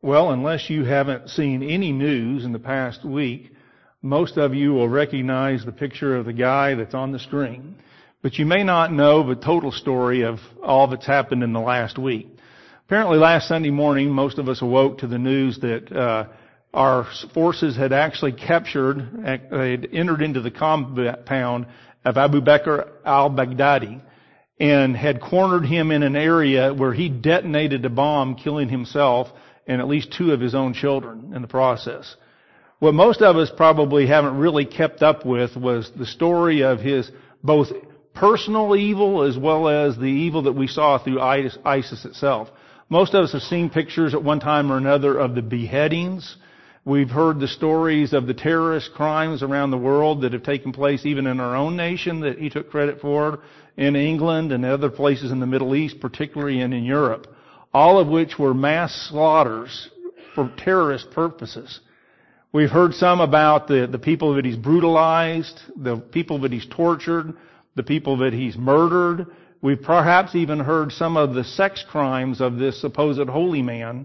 Well, unless you haven't seen any news in the past week, most of you will recognize the picture of the guy that's on the screen. But you may not know the total story of all that's happened in the last week. Apparently last Sunday morning, most of us awoke to the news that our forces had actually captured, they had entered into the compound of Abu Bakr al-Baghdadi and had cornered him in an area where he detonated a bomb, killing himself and at least 2 of his own children in the process. What most of us probably haven't really kept up with was the story of his both personal evil as well as the evil that we saw through ISIS itself. Most of us have seen pictures at one time or another of the beheadings. We've heard the stories of the terrorist crimes around the world that have taken place even in our own nation that he took credit for, in England and other places in the Middle East, particularly and in Europe, all of which were mass slaughters for terrorist purposes. We've heard some about the people that he's brutalized, the people that he's tortured, the people that he's murdered. We've perhaps even heard some of the sex crimes of this supposed holy man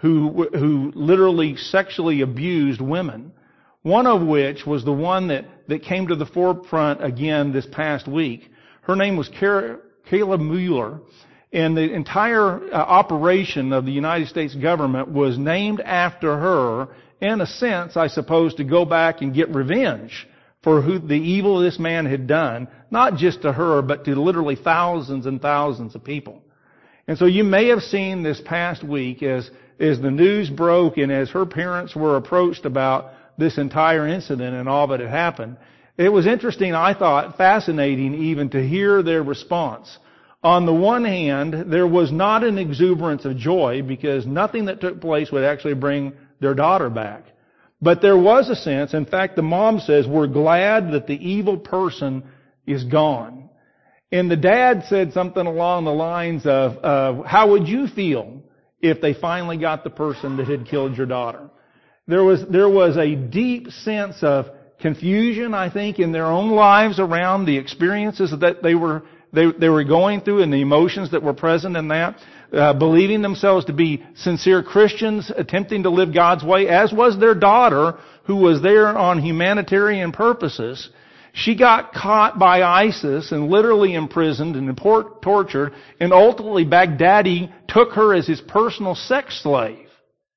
who literally sexually abused women. One of which was the one that came to the forefront again this past week. Her name was Kayla Mueller. And the entire operation of the United States government was named after her, in a sense, I suppose, to go back and get revenge for the evil this man had done, not just to her, but to literally thousands and thousands of people. And so you may have seen this past week as the news broke and as her parents were approached about this entire incident and all that had happened, it was interesting, I thought, fascinating even to hear their response. On the one hand, there was not an exuberance of joy because nothing that took place would actually bring their daughter back. But there was a sense, in fact, the mom says, we're glad that the evil person is gone. And the dad said something along the lines of, how would you feel if they finally got the person that had killed your daughter? There was a deep sense of confusion, I think, in their own lives around the experiences that they were going through and the emotions that were present in that, believing themselves to be sincere Christians, attempting to live God's way, as was their daughter, who was there on humanitarian purposes. She got caught by ISIS and literally imprisoned and tortured, and ultimately Baghdadi took her as his personal sex slave.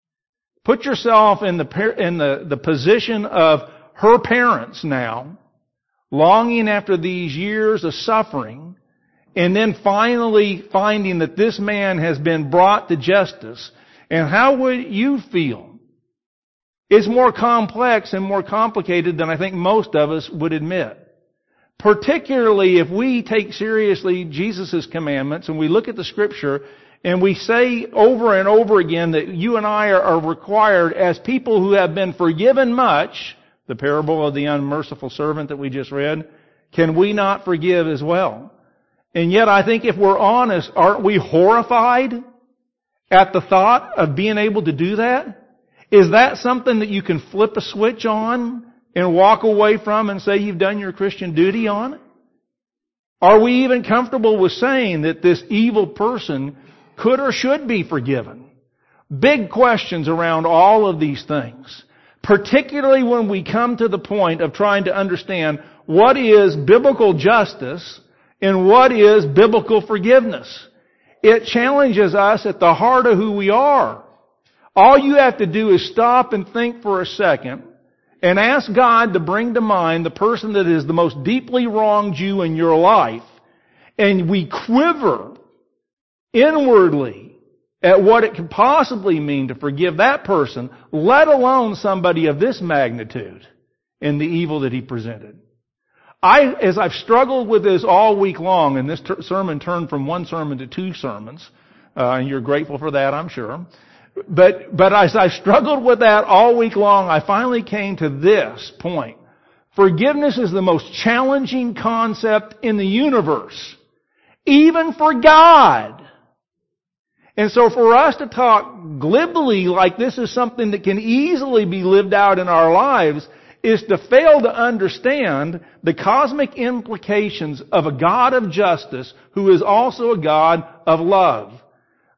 Put yourself in the position of her parents now, longing after these years of suffering, and then finally finding that this man has been brought to justice. And how would you feel? It's more complex and more complicated than I think most of us would admit. Particularly if we take seriously Jesus' commandments and we look at the Scripture and we say over and over again that you and I are required as people who have been forgiven much, the parable of the unmerciful servant that we just read, can we not forgive as well? And yet I think if we're honest, aren't we horrified at the thought of being able to do that? Is that something that you can flip a switch on and walk away from and say you've done your Christian duty on it? Are we even comfortable with saying that this evil person could or should be forgiven? Big questions around all of these things. Particularly when we come to the point of trying to understand what is biblical justice and what is biblical forgiveness. It challenges us at the heart of who we are. All you have to do is stop and think for a second and ask God to bring to mind the person that is the most deeply wronged you in your life, and we quiver inwardly at what it could possibly mean to forgive that person, let alone somebody of this magnitude in the evil that he presented. As I've struggled with this all week long, and this sermon turned from one sermon to 2 sermons, and you're grateful for that, I'm sure. But as I struggled with that all week long, I finally came to this point. Forgiveness is the most challenging concept in the universe, even for God. And so for us to talk glibly like this is something that can easily be lived out in our lives is to fail to understand the cosmic implications of a God of justice who is also a God of love.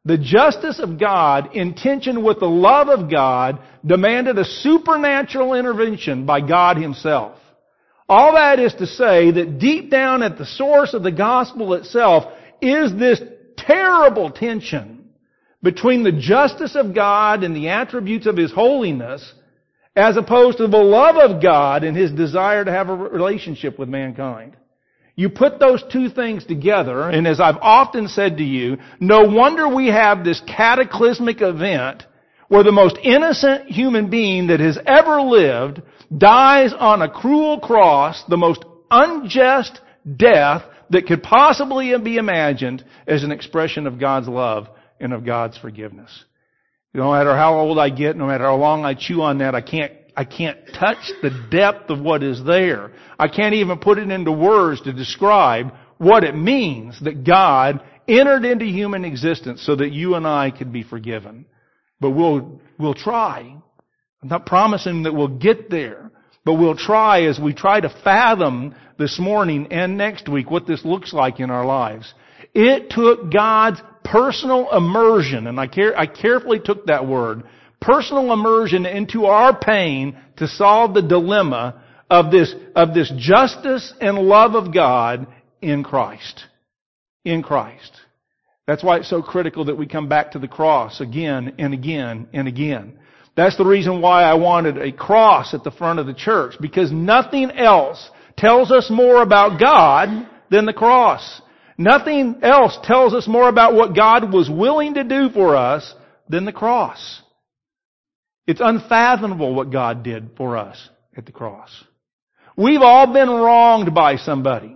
The justice of God, in tension with the love of God, demanded a supernatural intervention by God Himself. All that is to say that deep down at the source of the gospel itself is this terrible tension between the justice of God and the attributes of His holiness, as opposed to the love of God and His desire to have a relationship with mankind. You put those two things together, and as I've often said to you, no wonder we have this cataclysmic event where the most innocent human being that has ever lived dies on a cruel cross, the most unjust death that could possibly be imagined as an expression of God's love and of God's forgiveness. No matter how old I get, no matter how long I chew on that, I can't touch the depth of what is there. I can't even put it into words to describe what it means that God entered into human existence so that you and I could be forgiven. But we'll try. I'm not promising that we'll get there, but we'll try as we try to fathom this morning and next week what this looks like in our lives. It took God's personal immersion, and I carefully took that word, personal immersion into our pain to solve the dilemma of this justice and love of God in Christ. In Christ. That's why it's so critical that we come back to the cross again and again and again. That's the reason why I wanted a cross at the front of the church, because nothing else tells us more about God than the cross. Nothing else tells us more about what God was willing to do for us than the cross. It's unfathomable what God did for us at the cross. We've all been wronged by somebody.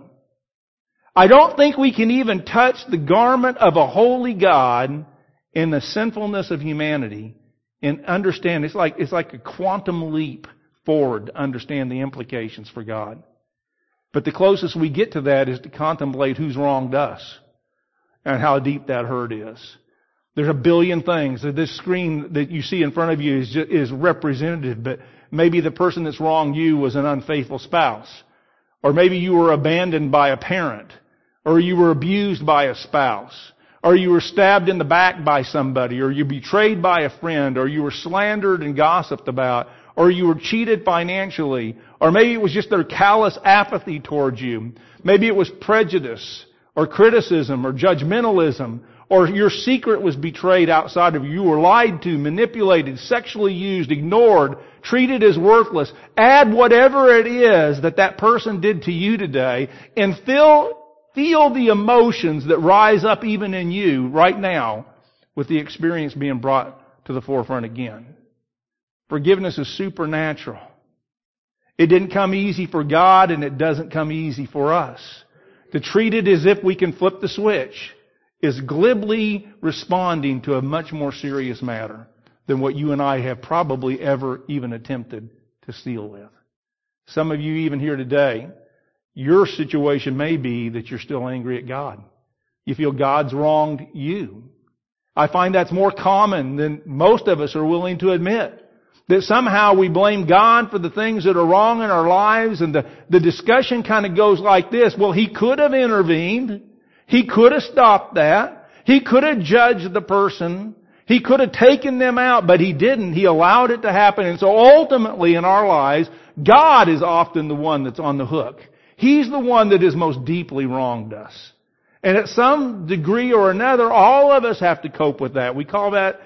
I don't think we can even touch the garment of a holy God in the sinfulness of humanity and understand. It's like a quantum leap forward to understand the implications for God. But the closest we get to that is to contemplate who's wronged us and how deep that hurt is. There's a billion things. This screen that you see in front of you is representative, but maybe the person that's wronged you was an unfaithful spouse. Or maybe you were abandoned by a parent. Or you were abused by a spouse. Or you were stabbed in the back by somebody. Or you were betrayed by a friend. Or you were slandered and gossiped about. Or you were cheated financially. Or maybe it was just their callous apathy towards you. Maybe it was prejudice or criticism or judgmentalism. Or your secret was betrayed outside of you. You were lied to, manipulated, sexually used, ignored, treated as worthless. Add whatever it is that person did to you today and feel the emotions that rise up even in you right now with the experience being brought to the forefront again. Forgiveness is supernatural. It didn't come easy for God, and it doesn't come easy for us. To treat it as if we can flip the switch is glibly responding to a much more serious matter than what you and I have probably ever even attempted to deal with. Some of you even here today, your situation may be that you're still angry at God. You feel God's wronged you. I find that's more common than most of us are willing to admit. That somehow we blame God for the things that are wrong in our lives, and the discussion kind of goes like this. Well, He could have intervened. He could have stopped that. He could have judged the person. He could have taken them out, but He didn't. He allowed it to happen. And so ultimately in our lives, God is often the one that's on the hook. He's the one that has most deeply wronged us. And at some degree or another, all of us have to cope with that. We call that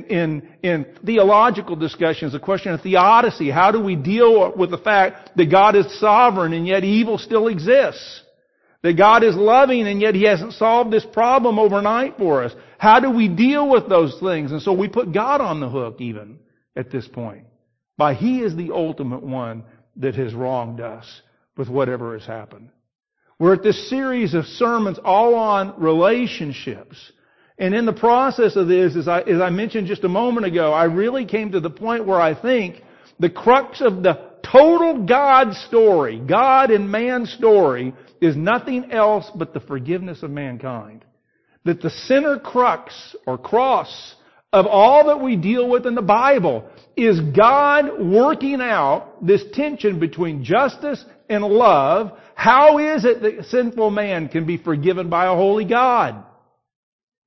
in theological discussions a question of theodicy. How do we deal with the fact that God is sovereign and yet evil still exists? That God is loving and yet He hasn't solved this problem overnight for us. How do we deal with those things? And so we put God on the hook even at this point. By He is the ultimate one that has wronged us with whatever has happened. We're at this series of sermons all on relationships. And in the process of this, as I mentioned just a moment ago, I really came to the point where I think the crux of the total God story, God and man story, is nothing else but the forgiveness of mankind. That the center crux or cross of all that we deal with in the Bible is God working out this tension between justice and love. How is it that sinful man can be forgiven by a holy God?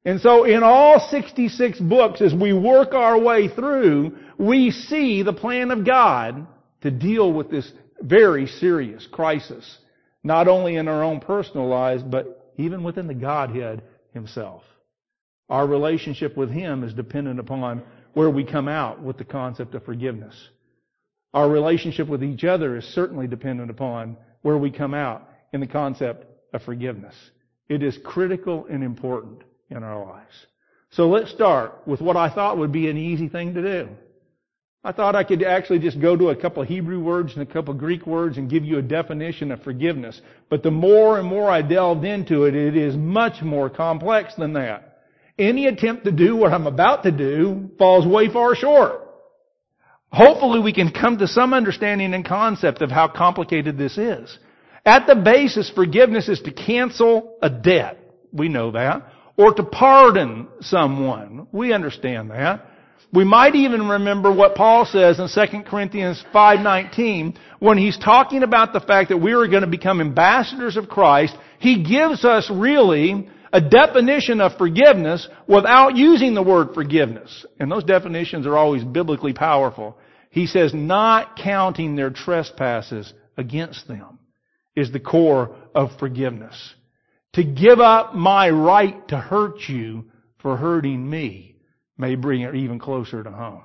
And so in all 66 books, as we work our way through, we see the plan of God to deal with this very serious crisis, not only in our own personal lives, but even within the Godhead Himself. Our relationship with Him is dependent upon where we come out with the concept of forgiveness. Our relationship with each other is certainly dependent upon where we come out in the concept of forgiveness. It is critical and important in our lives. So let's start with what I thought would be an easy thing to do. I thought I could actually just go to a couple of Hebrew words and a couple of Greek words and give you a definition of forgiveness. But the more and more I delved into it, it is much more complex than that. Any attempt to do what I'm about to do falls way far short. Hopefully we can come to some understanding and concept of how complicated this is. At the basis, forgiveness is to cancel a debt. We know that. Or to pardon someone. We understand that. We might even remember what Paul says in 2 Corinthians 5:19 when he's talking about the fact that we are going to become ambassadors of Christ. He gives us really a definition of forgiveness without using the word forgiveness. And those definitions are always biblically powerful. He says, not counting their trespasses against them is the core of forgiveness. To give up my right to hurt you for hurting me may bring it even closer to home.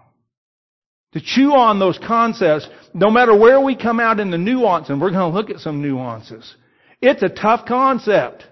To chew on those concepts, no matter where we come out in the nuance, and we're going to look at some nuances, it's a tough concept.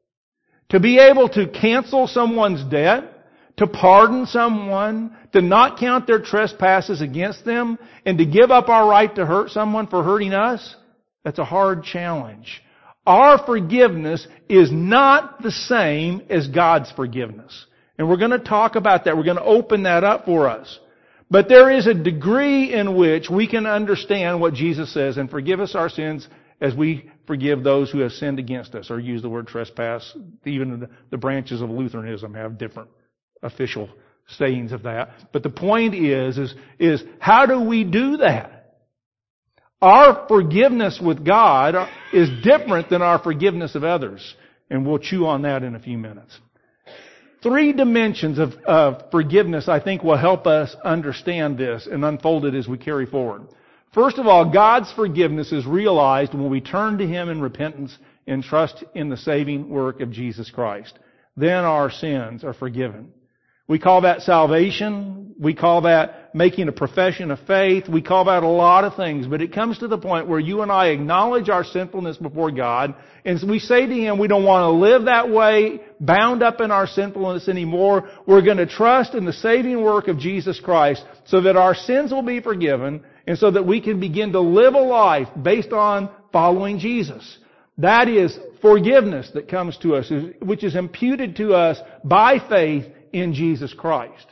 To be able to cancel someone's debt, to pardon someone, to not count their trespasses against them, and to give up our right to hurt someone for hurting us, that's a hard challenge. Our forgiveness is not the same as God's forgiveness. And we're going to talk about that. We're going to open that up for us. But there is a degree in which we can understand what Jesus says, and forgive us our sins as we forgive those who have sinned against us, or use the word trespass. Even the branches of Lutheranism have different official sayings of that. But the point is how do we do that? Our forgiveness with God is different than our forgiveness of others. And we'll chew on that in a few minutes. 3 dimensions of forgiveness I think will help us understand this and unfold it as we carry forward. First of all, God's forgiveness is realized when we turn to Him in repentance and trust in the saving work of Jesus Christ. Then our sins are forgiven. We call that salvation. We call that making a profession of faith. We call that a lot of things. But it comes to the point where you and I acknowledge our sinfulness before God. And we say to Him, we don't want to live that way, bound up in our sinfulness anymore. We're going to trust in the saving work of Jesus Christ so that our sins will be forgiven and so that we can begin to live a life based on following Jesus. That is forgiveness that comes to us, which is imputed to us by faith in Jesus Christ.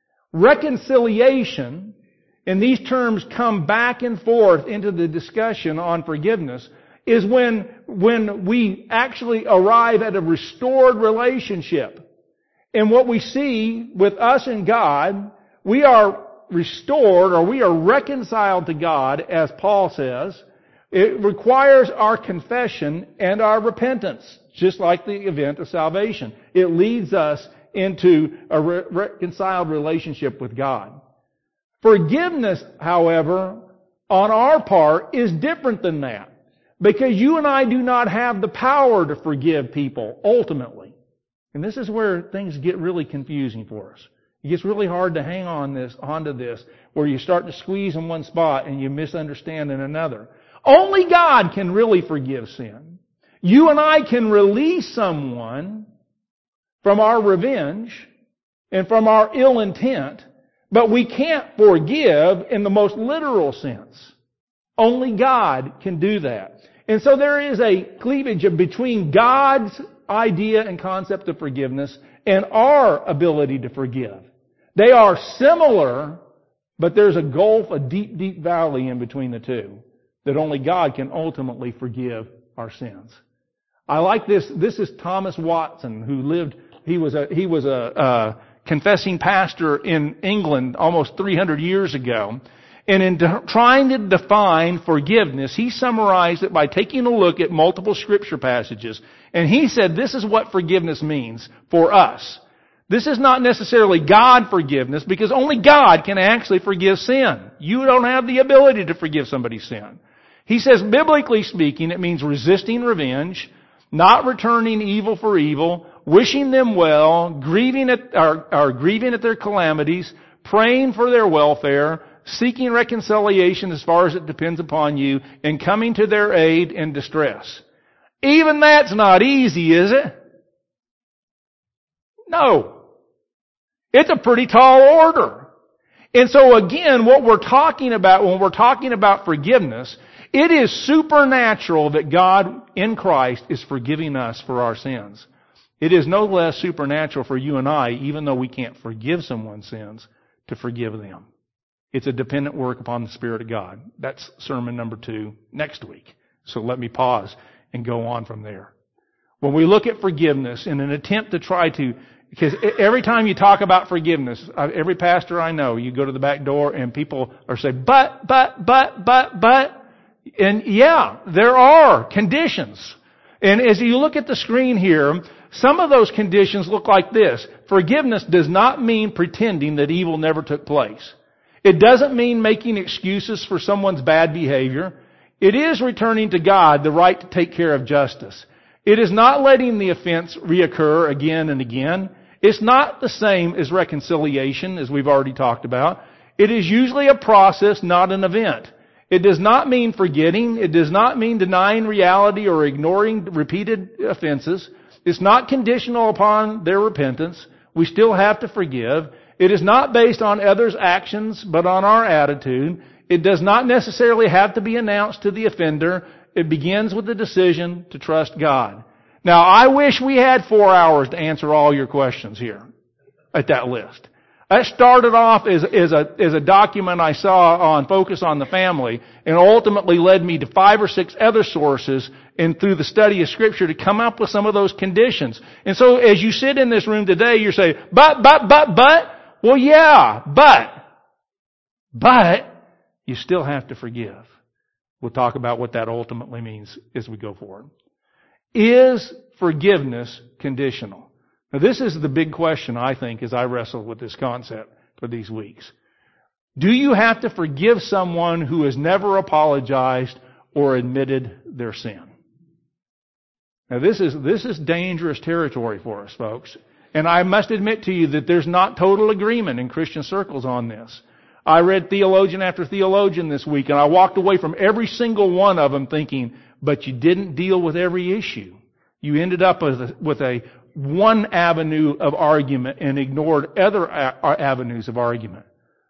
Reconciliation, and these terms come back and forth into the discussion on forgiveness, is when we actually arrive at a restored relationship. And what we see with us and God, we are restored, or we are reconciled to God, as Paul says. It requires our confession and our repentance, just like the event of salvation. It leads us into a reconciled relationship with God. Forgiveness, however, on our part is different than that. Because you and I do not have the power to forgive people, ultimately. And this is where things get really confusing for us. It gets really hard to hang onto this, where you start to squeeze in one spot and you misunderstand in another. Only God can really forgive sin. You and I can release someone from our revenge and from our ill intent, but we can't forgive in the most literal sense. Only God can do that. And so there is a cleavage between God's idea and concept of forgiveness and our ability to forgive. They are similar, but there's a gulf, a deep, deep valley in between the two, that only God can ultimately forgive our sins. I like this. This is Thomas Watson, who lived, he was a confessing pastor in England almost 300 years ago. And in trying to define forgiveness, he summarized it by taking a look at multiple scripture passages. And he said this is what forgiveness means for us. This is not necessarily God forgiveness, because only God can actually forgive sin. You don't have the ability to forgive somebody's sin. He says, biblically speaking, it means resisting revenge, not returning evil for evil, wishing them well, grieving at their calamities, praying for their welfare, seeking reconciliation as far as it depends upon you, and coming to their aid in distress. Even that's not easy, is it? No. It's a pretty tall order. And so again, what we're talking about when we're talking about forgiveness, it is supernatural that God in Christ is forgiving us for our sins. It is no less supernatural for you and I, even though we can't forgive someone's sins, to forgive them. It's a dependent work upon the Spirit of God. That's sermon number 2 next week. So let me pause and go on from there. When we look at forgiveness in an attempt to try to, because every time you talk about forgiveness, every pastor I know, you go to the back door and people are saying, but. And yeah, there are conditions. And as you look at the screen here, some of those conditions look like this. Forgiveness does not mean pretending that evil never took place. It doesn't mean making excuses for someone's bad behavior. It is returning to God the right to take care of justice. It is not letting the offense reoccur again and again. It's not the same as reconciliation, as we've already talked about. It is usually a process, not an event. It does not mean forgetting. It does not mean denying reality or ignoring repeated offenses. It's not conditional upon their repentance. We still have to forgive. It is not based on others' actions, but on our attitude. It does not necessarily have to be announced to the offender. It begins with the decision to trust God. Now, I wish we had 4 hours to answer all your questions here at that list. That started off as a document I saw on Focus on the Family, and ultimately led me to 5 or 6 other sources and through the study of Scripture to come up with some of those conditions. And so as you sit in this room today, you're saying, but. Well, yeah, but you still have to forgive. We'll talk about what that ultimately means as we go forward. Is forgiveness conditional? Now, this is the big question, I think, as I wrestle with this concept for these weeks. Do you have to forgive someone who has never apologized or admitted their sin? Now, this is dangerous territory for us, folks. And I must admit to you that there's not total agreement in Christian circles on this. I read theologian after theologian this week, and I walked away from every single one of them thinking, but you didn't deal with every issue. You ended up with a one avenue of argument and ignored other avenues of argument.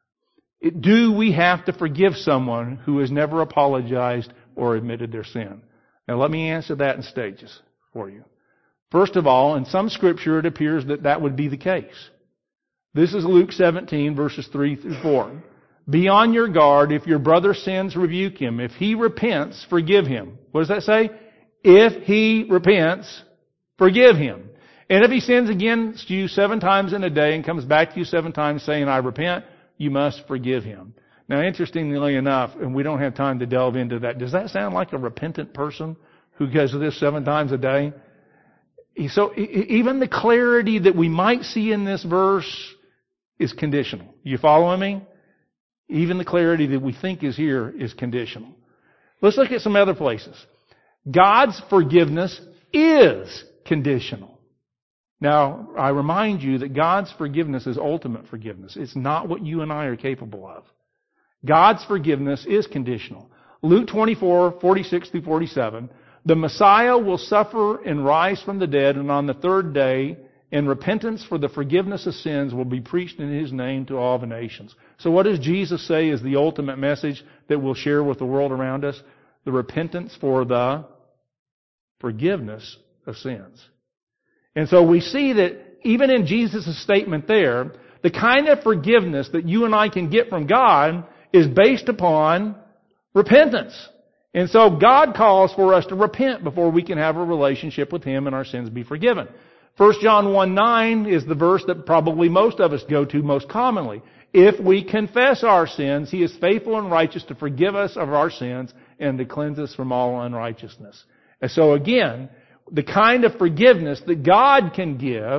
Do we have to forgive someone who has never apologized or admitted their sin? Now let me answer that in stages for you. First of all, in some Scripture it appears that would be the case. This is Luke 17, verses 3 through 4. Be on your guard. If your brother sins, rebuke him. If he repents, forgive him. What does that say? If he repents, forgive him. And if he sins against you 7 times in a day and comes back to you 7 times saying, I repent, you must forgive him. Now, interestingly enough, and we don't have time to delve into that, does that sound like a repentant person who does this 7 times a day? So even the clarity that we might see in this verse is conditional. You following me? Even the clarity that we think is here is conditional. Let's look at some other places. God's forgiveness is conditional. Now, I remind you that God's forgiveness is ultimate forgiveness. It's not what you and I are capable of. God's forgiveness is conditional. Luke 24, 46 through 47. The Messiah will suffer and rise from the dead, and on the 3rd day, and repentance for the forgiveness of sins will be preached in His name to all the nations. So what does Jesus say is the ultimate message that we'll share with the world around us? The repentance for the forgiveness of sins. And so we see that even in Jesus' statement there, the kind of forgiveness that you and I can get from God is based upon repentance. And so God calls for us to repent before we can have a relationship with Him and our sins be forgiven. 1 John 1:9 is the verse that probably most of us go to most commonly. If we confess our sins, He is faithful and righteous to forgive us of our sins and to cleanse us from all unrighteousness. And so again, the kind of forgiveness that God can give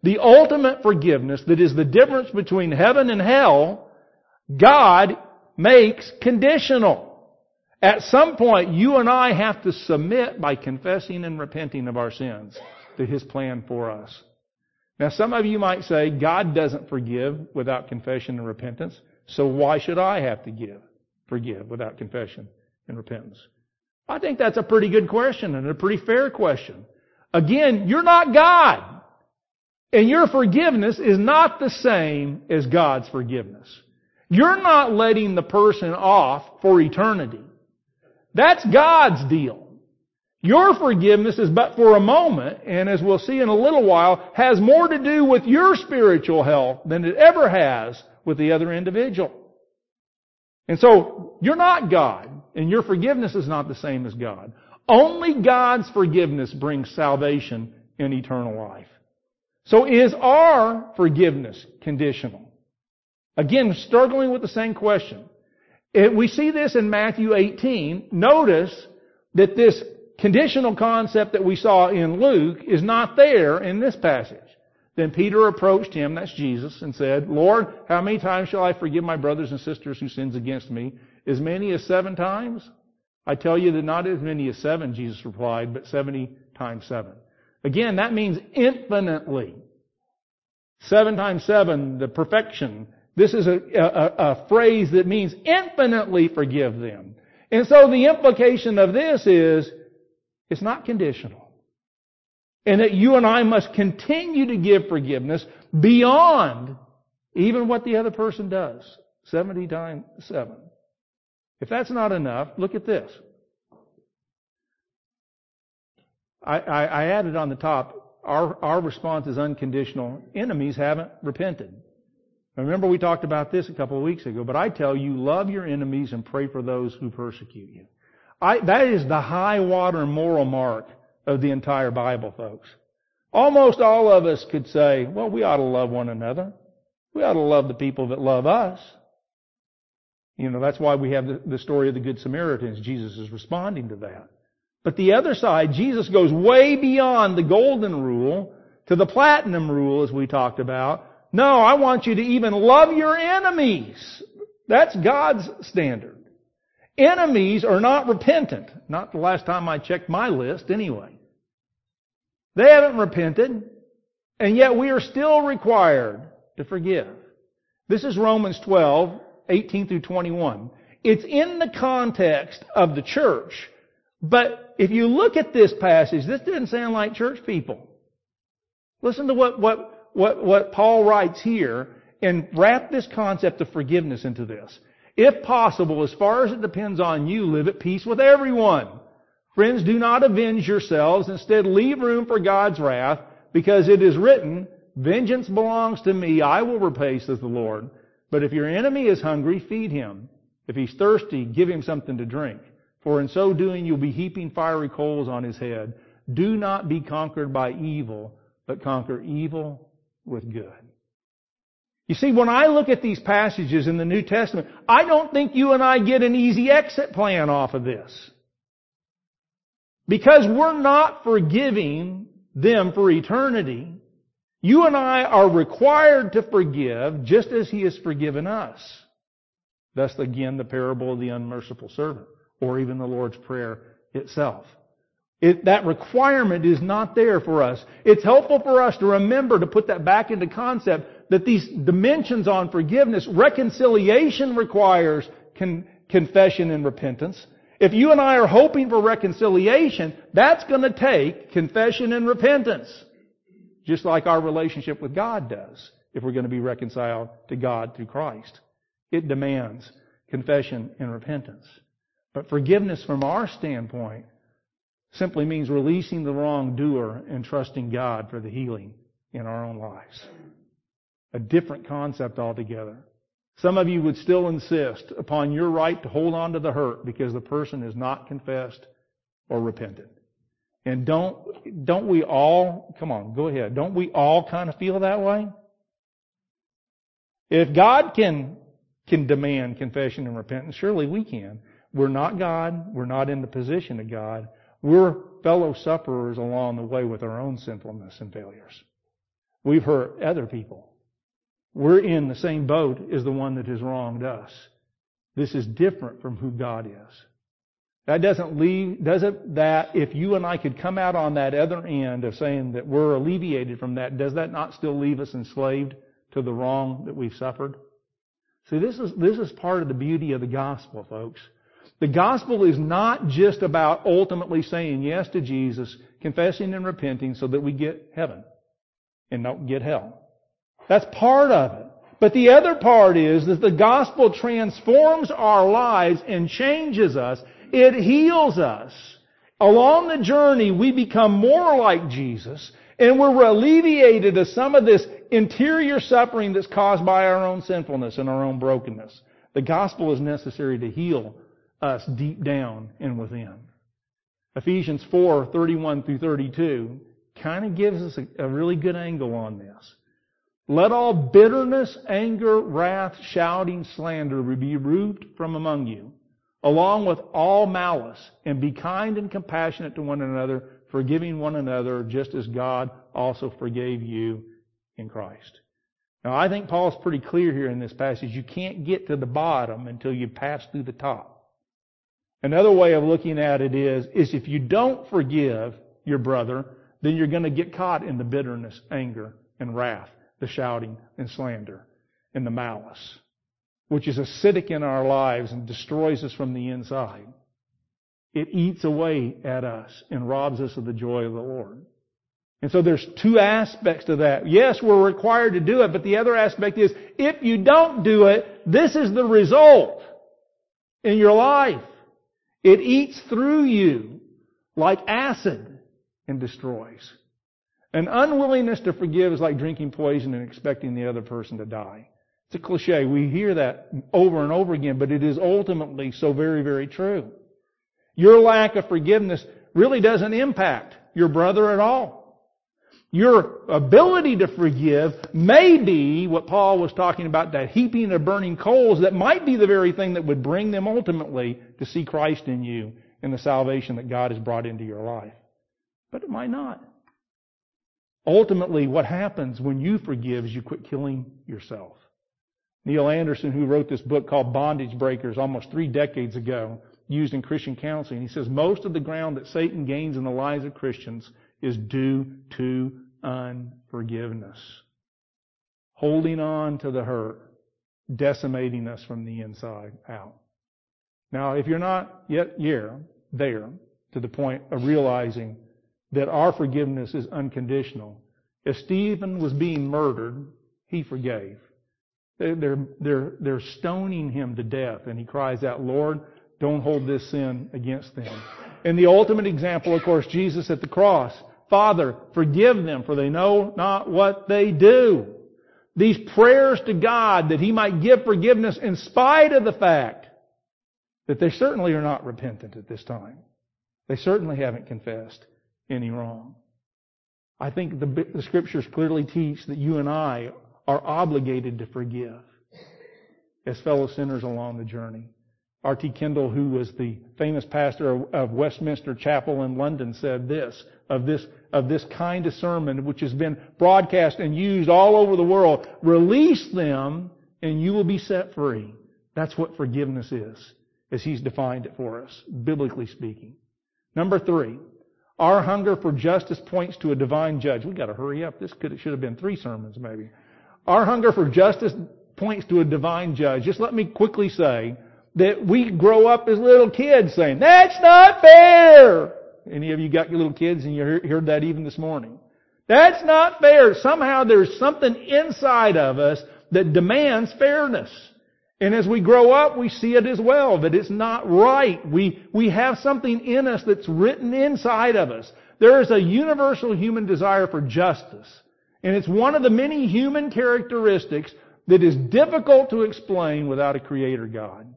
the ultimate forgiveness that is the difference between heaven and hell, God makes conditional. At some point, you and I have to submit by confessing and repenting of our sins to His plan for us. Now, some of you might say, God doesn't forgive without confession and repentance, so why should I have to forgive without confession and repentance? I think that's a pretty good question and a pretty fair question. Again, you're not God. And your forgiveness is not the same as God's forgiveness. You're not letting the person off for eternity. That's God's deal. Your forgiveness is but for a moment, and as we'll see in a little while, has more to do with your spiritual health than it ever has with the other individual. And so, you're not God, and your forgiveness is not the same as God. Only God's forgiveness brings salvation and eternal life. So is our forgiveness conditional? Again, struggling with the same question. We see this in Matthew 18. Notice that this conditional concept that we saw in Luke is not there in this passage. Then Peter approached him, that's Jesus, and said, Lord, how many times shall I forgive my brothers and sisters who sins against me? As many as 7 times? I tell you that not as many as 7, Jesus replied, but 70 times 7. Again, that means infinitely. 7 times 7, the perfection. This is a phrase that means infinitely forgive them. And so the implication of this is, it's not conditional. And that you and I must continue to give forgiveness beyond even what the other person does. 70 times 7. If that's not enough, look at this. I added on the top, our response is unconditional. Enemies haven't repented. Remember we talked about this a couple of weeks ago, but I tell you, love your enemies and pray for those who persecute you. That is the high water moral mark of the entire Bible, folks. Almost all of us could say, well, we ought to love one another. We ought to love the people that love us. You know, that's why we have the story of the Good Samaritans. Jesus is responding to that. But the other side, Jesus goes way beyond the golden rule to the platinum rule, as we talked about. No, I want you to even love your enemies. That's God's standard. Enemies are not repentant. Not the last time I checked my list, anyway. They haven't repented, and yet we are still required to forgive. This is Romans 12, 18 through 21. It's in the context of the church, but if you look at this passage, this didn't sound like church people. Listen to what Paul writes here, and wrap this concept of forgiveness into this. If possible, as far as it depends on you, live at peace with everyone. Friends, do not avenge yourselves. Instead, leave room for God's wrath, because it is written, vengeance belongs to me, I will repay, says the Lord. But if your enemy is hungry, feed him. If he's thirsty, give him something to drink. For in so doing, you'll be heaping fiery coals on his head. Do not be conquered by evil, but conquer evil with good. You see, when I look at these passages in the New Testament, I don't think you and I get an easy exit plan off of this. Because we're not forgiving them for eternity, you and I are required to forgive just as He has forgiven us. Thus, again, the parable of the unmerciful servant, or even the Lord's Prayer itself. That requirement is not there for us. It's helpful for us to remember to put that back into concept that these dimensions on forgiveness, reconciliation requires confession and repentance. If you and I are hoping for reconciliation, that's going to take confession and repentance. Just like our relationship with God does, if we're going to be reconciled to God through Christ. It demands confession and repentance. But forgiveness from our standpoint simply means releasing the wrongdoer and trusting God for the healing in our own lives. A different concept altogether. Some of you would still insist upon your right to hold on to the hurt because the person is not confessed or repented. And don't we all, come on, go ahead, don't we all kind of feel that way? If God can demand confession and repentance, surely we can. We're not God. We're not in the position of God. We're fellow sufferers along the way with our own sinfulness and failures. We've hurt other people. We're in the same boat as the one that has wronged us. This is different from who God is. That doesn't that if you and I could come out on that other end of saying that we're alleviated from that, does that not still leave us enslaved to the wrong that we've suffered? See, this is part of the beauty of the gospel, folks. The gospel is not just about ultimately saying yes to Jesus, confessing and repenting so that we get heaven and don't get hell. That's part of it. But the other part is that the gospel transforms our lives and changes us. It heals us. Along the journey, we become more like Jesus, and we're alleviated of some of this interior suffering that's caused by our own sinfulness and our own brokenness. The gospel is necessary to heal us deep down and within. Ephesians 4:31 through 32 kind of gives us a really good angle on this. Let all bitterness, anger, wrath, shouting, slander be removed from among you, along with all malice, and be kind and compassionate to one another, forgiving one another, just as God also forgave you in Christ. Now, I think Paul's pretty clear here in this passage. You can't get to the bottom until you pass through the top. Another way of looking at it is if you don't forgive your brother, then you're going to get caught in the bitterness, anger, and wrath, the shouting and slander, and the malice, which is acidic in our lives and destroys us from the inside. It eats away at us and robs us of the joy of the Lord. And so there's two aspects to that. Yes, we're required to do it, but the other aspect is if you don't do it, this is the result in your life. It eats through you like acid and destroys. An unwillingness to forgive is like drinking poison and expecting the other person to die. It's a cliche. We hear that over and over again, but it is ultimately so very, very true. Your lack of forgiveness really doesn't impact your brother at all. Your ability to forgive may be what Paul was talking about, that heaping of burning coals, that might be the very thing that would bring them ultimately to see Christ in you and the salvation that God has brought into your life. But it might not. Ultimately, what happens when you forgive is you quit killing yourself. Neil Anderson, who wrote this book called Bondage Breakers almost 3 decades ago, used in Christian counseling, he says most of the ground that Satan gains in the lives of Christians is due to unforgiveness. Holding on to the hurt, decimating us from the inside out. Now, if you're not yet there to the point of realizing that our forgiveness is unconditional, if Stephen was being murdered, he forgave. They're stoning him to death, and he cries out, Lord, don't hold this sin against them. And the ultimate example, of course, Jesus at the cross. Father, forgive them, for they know not what they do. These prayers to God that He might give forgiveness in spite of the fact that they certainly are not repentant at this time. They certainly haven't confessed any wrong. I think the Scriptures clearly teach that you and I are obligated to forgive as fellow sinners along the journey. R.T. Kendall, who was the famous pastor of Westminster Chapel in London, said this, of this kind of sermon, which has been broadcast and used all over the world, release them and you will be set free. That's what forgiveness is, as he's defined it for us, biblically speaking. Number 3, our hunger for justice points to a divine judge. We've got to hurry up. It should have been 3 sermons maybe. Our hunger for justice points to a divine judge. Just let me quickly say that we grow up as little kids saying, that's not fair. Any of you got your little kids and you heard that even this morning? That's not fair. Somehow there's something inside of us that demands fairness. And as we grow up, we see it as well, that it's not right. We have something in us that's written inside of us. There is a universal human desire for justice. And it's one of the many human characteristics that is difficult to explain without a Creator God.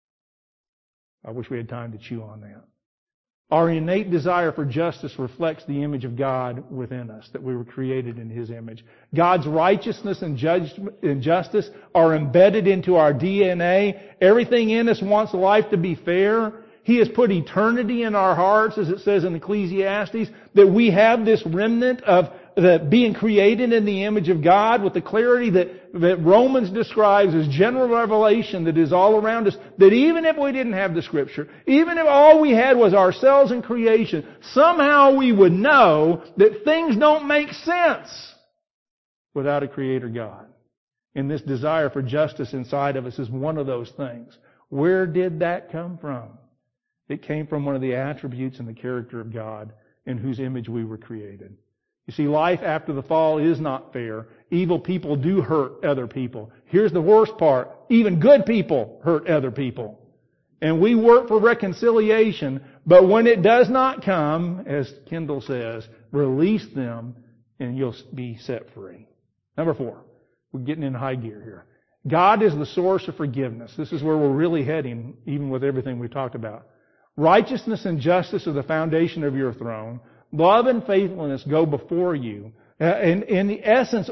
I wish we had time to chew on that. Our innate desire for justice reflects the image of God within us, that we were created in His image. God's righteousness and justice are embedded into our DNA. Everything in us wants life to be fair. He has put eternity in our hearts, as it says in Ecclesiastes, that we have this remnant of the being created in the image of God with the clarity that Romans describes as general revelation that is all around us, that even if we didn't have the Scripture, even if all we had was ourselves and creation, somehow we would know that things don't make sense without a Creator God. And this desire for justice inside of us is one of those things. Where did that come from? It came from one of the attributes and the character of God in whose image we were created. You see, life after the fall is not fair. Evil people do hurt other people. Here's the worst part. Even good people hurt other people. And we work for reconciliation, but when it does not come, as Kendall says, release them and you'll be set free. Number 4. We're getting in high gear here. God is the source of forgiveness. This is where we're really heading, even with everything we talked about. Righteousness and justice are the foundation of your throne. Love and faithfulness go before you. In the essence,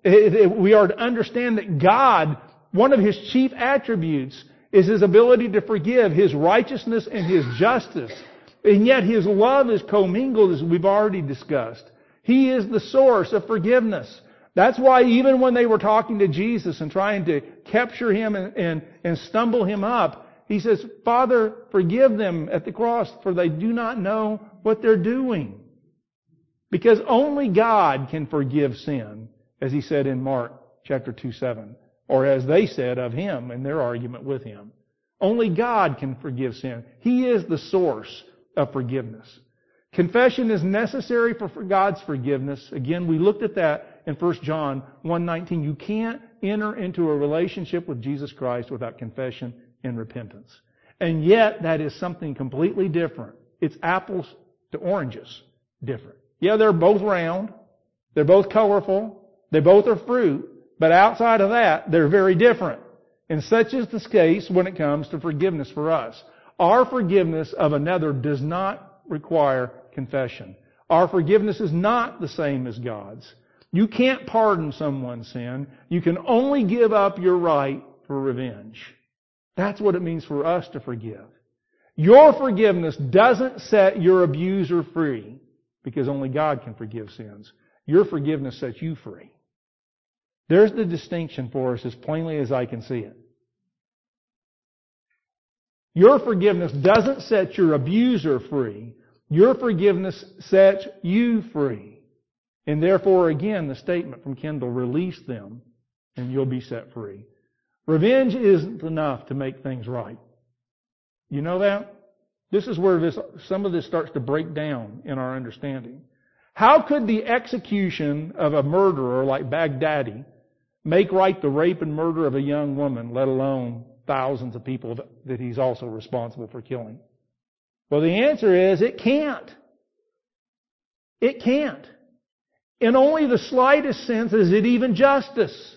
we are to understand that God, one of His chief attributes is His ability to forgive, His righteousness and His justice. And yet His love is commingled, as we've already discussed. He is the source of forgiveness. That's why even when they were talking to Jesus and trying to capture Him and stumble Him up, He says, Father, forgive them at the cross, for they do not know what they're doing. Because only God can forgive sin, as He said in Mark chapter 2:7, or as they said of Him in their argument with Him. Only God can forgive sin. He is the source of forgiveness. Confession is necessary for God's forgiveness. Again, we looked at that in 1 John 1:19. You can't enter into a relationship with Jesus Christ without confession and repentance. And yet, that is something completely different. It's apples to oranges different. Yeah, they're both round. They're both colorful. They both are fruit. But outside of that, they're very different. And such is the case when it comes to forgiveness for us. Our forgiveness of another does not require confession. Our forgiveness is not the same as God's. You can't pardon someone's sin. You can only give up your right for revenge. That's what it means for us to forgive. Your forgiveness doesn't set your abuser free, because only God can forgive sins. Your forgiveness sets you free. There's the distinction for us as plainly as I can see it. Your forgiveness doesn't set your abuser free. Your forgiveness sets you free. And therefore, again, the statement from Kendall, release them and you'll be set free. Revenge isn't enough to make things right. You know that? This is where some of this starts to break down in our understanding. How could the execution of a murderer like Baghdadi make right the rape and murder of a young woman, let alone thousands of people that he's also responsible for killing? Well, the answer is it can't. It can't. In only the slightest sense is it even justice.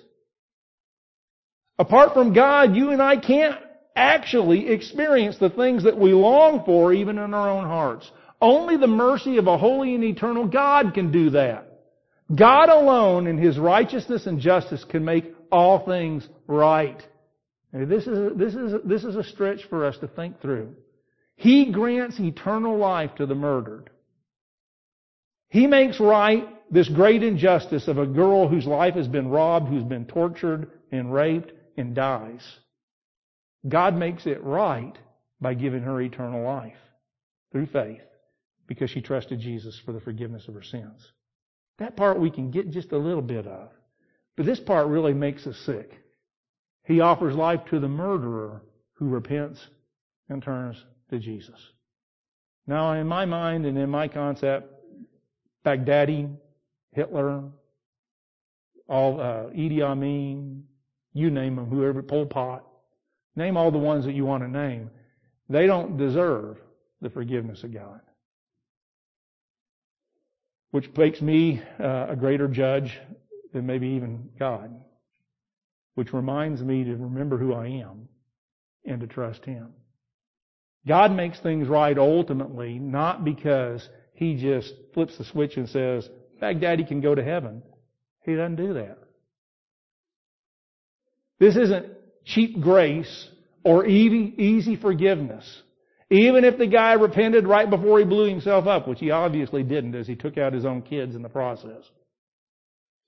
Apart from God, you and I can't actually experience the things that we long for even in our own hearts. Only the mercy of a holy and eternal God can do that. God alone in His righteousness and justice can make all things right. And this is a stretch for us to think through. He grants eternal life to the murdered. He makes right this great injustice of a girl whose life has been robbed, who's been tortured and raped and dies. God makes it right by giving her eternal life through faith because she trusted Jesus for the forgiveness of her sins. That part we can get just a little bit of. But this part really makes us sick. He offers life to the murderer who repents and turns to Jesus. Now, in my mind and in my concept, Baghdadi, Hitler, Idi Amin, you name them, whoever, Pol Pot, name all the ones that you want to name. They don't deserve the forgiveness of God. Which makes me a greater judge than maybe even God. Which reminds me to remember who I am and to trust Him. God makes things right ultimately, not because He just flips the switch and says, Baghdadi can go to heaven. He doesn't do that. This isn't cheap grace or easy forgiveness. Even if the guy repented right before he blew himself up, which he obviously didn't as he took out his own kids in the process.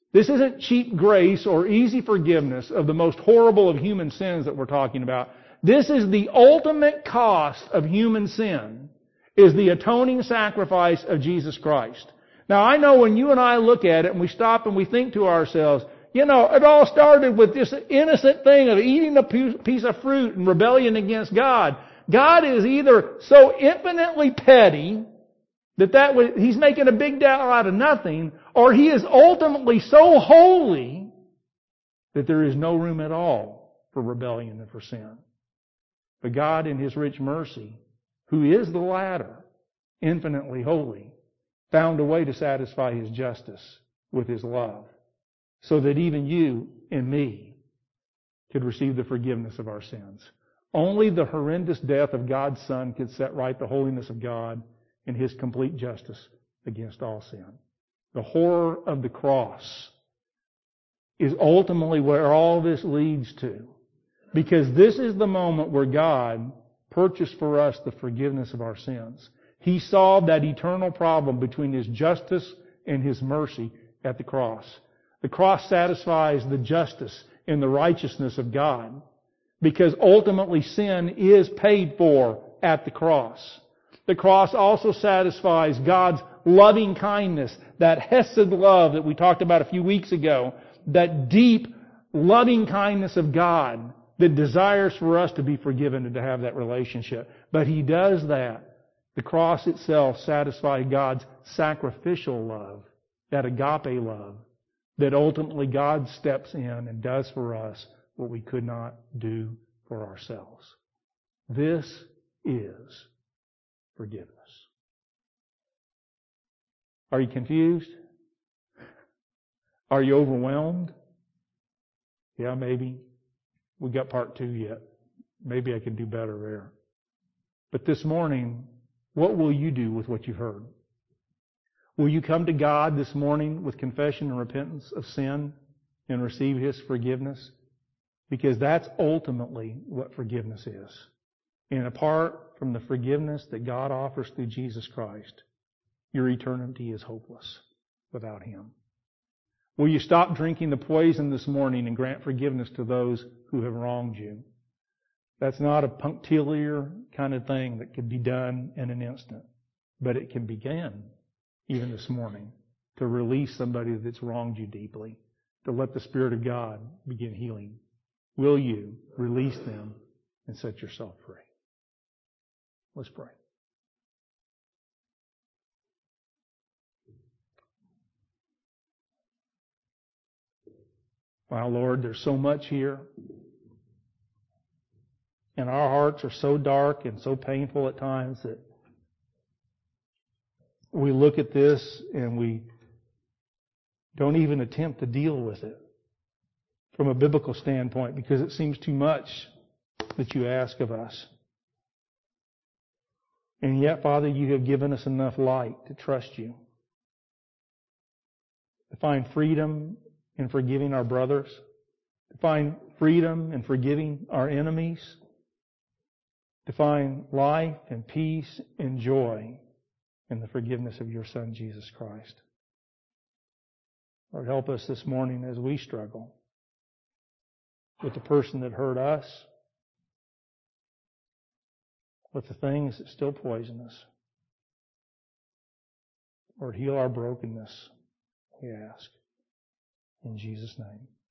This isn't cheap grace or easy forgiveness of the most horrible of human sins that we're talking about. This is the ultimate cost of human sin, is the atoning sacrifice of Jesus Christ. Now I know when you and I look at it and we stop and we think to ourselves, it all started with this innocent thing of eating a piece of fruit and rebellion against God. God is either so infinitely petty that He's making a big deal out of nothing, or He is ultimately so holy that there is no room at all for rebellion and for sin. But God in His rich mercy, who is the latter, infinitely holy, found a way to satisfy His justice with His love, so that even you and me could receive the forgiveness of our sins. Only the horrendous death of God's Son could set right the holiness of God and His complete justice against all sin. The horror of the cross is ultimately where all this leads to, because this is the moment where God purchased for us the forgiveness of our sins. He solved that eternal problem between His justice and His mercy at the cross. The cross satisfies the justice and the righteousness of God, because ultimately sin is paid for at the cross. The cross also satisfies God's loving kindness, that hesed love that we talked about a few weeks ago, that deep loving kindness of God that desires for us to be forgiven and to have that relationship. But He does that. The cross itself satisfies God's sacrificial love, that agape love, that ultimately God steps in and does for us what we could not do for ourselves. This is forgiveness. Are you confused? Are you overwhelmed? Yeah, maybe. We got part 2 yet. Maybe I can do better there. But this morning, what will you do with what you've heard? Will you come to God this morning with confession and repentance of sin and receive His forgiveness? Because that's ultimately what forgiveness is. And apart from the forgiveness that God offers through Jesus Christ, your eternity is hopeless without Him. Will you stop drinking the poison this morning and grant forgiveness to those who have wronged you? That's not a punctiliar kind of thing that could be done in an instant. But it can begin even this morning to release somebody that's wronged you deeply, to let the Spirit of God begin healing. Will you release them and set yourself free? Let's pray. Wow, Lord, there's so much here. And our hearts are so dark and so painful at times that we look at this and we don't even attempt to deal with it from a biblical standpoint, because it seems too much that you ask of us. And yet, Father, you have given us enough light to trust you, to find freedom in forgiving our brothers, to find freedom in forgiving our enemies, to find life and peace and joy in the forgiveness of your Son, Jesus Christ. Lord, help us this morning as we struggle with the person that hurt us, with the things that still poison us. Lord, heal our brokenness, we ask. In Jesus' name.